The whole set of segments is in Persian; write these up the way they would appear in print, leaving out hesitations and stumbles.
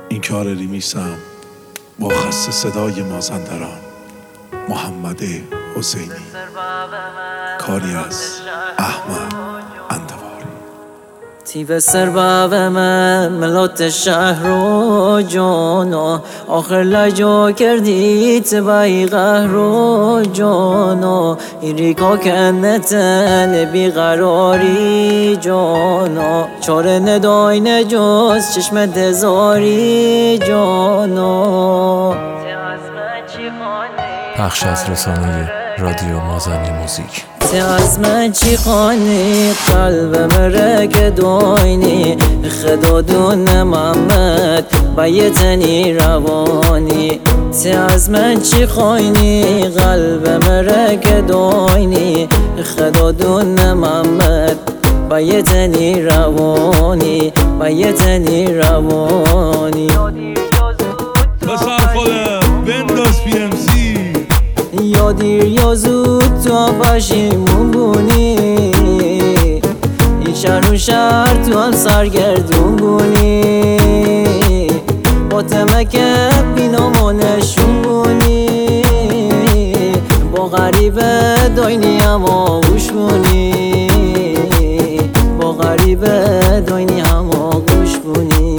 این کار ریمیکسم با خسته صدای مازندران محمد حسینی، کاری از احمد اندواری. تیب سرباب من ملات شهر و جانا، آخر لجا کردی تبای قهر و جانا، ایریکا کنتن بیقراری جانا، چاره ندای نجاز چشم دزاری جانا. پخش از رسانه رادیو مازنی موزیک. از من چی خانی قلب مرگ دوینی، خدا دون محمد بیتنی روانی. از من چی خانی قلب مرگ دوینی، خدا دون محمد بیتنی روانی، بیتنی روانی. بسر خاله بنداز پی ام سی، یا دیر یا زود تو پشیمون بونی، این شهر و شهر تو هم سرگردون بونی، با تمکه بینامو نشون بونی، با غریبه داینی هم آغوش بونی، با غریبه داینی هم آغوش بونی.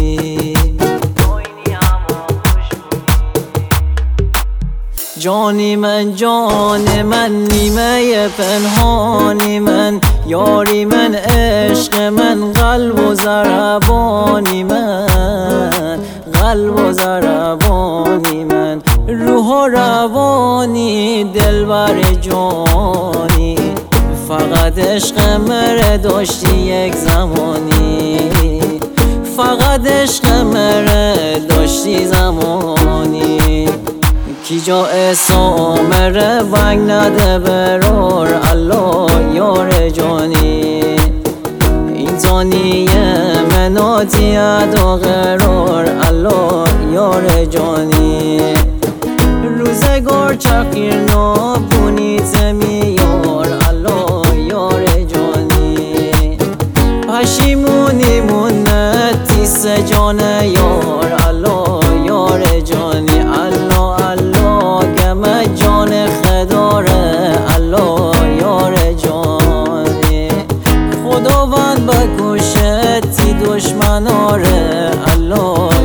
جانی من جان من نیمه پنهانی من، یاری من عشق من قلب و ضربانی من، قلب و ضربانی من، روح و روانی دلبر جانی، فقط عشق مره داشتی یک زمانی، فقط عشق مره داشتی زمانی. کی جا اسامره ونگ نده برار الله یار جانی، این تانیه مناتی ادا قرار الله یار جانی. روزگار چقیر نابونی تمیار الله یار جانی، پشیمونی مونتی سجان یار الله یار جانی. الله الله گم جان خداره الله یار جانی، خداوند بکشتی دشمناره الله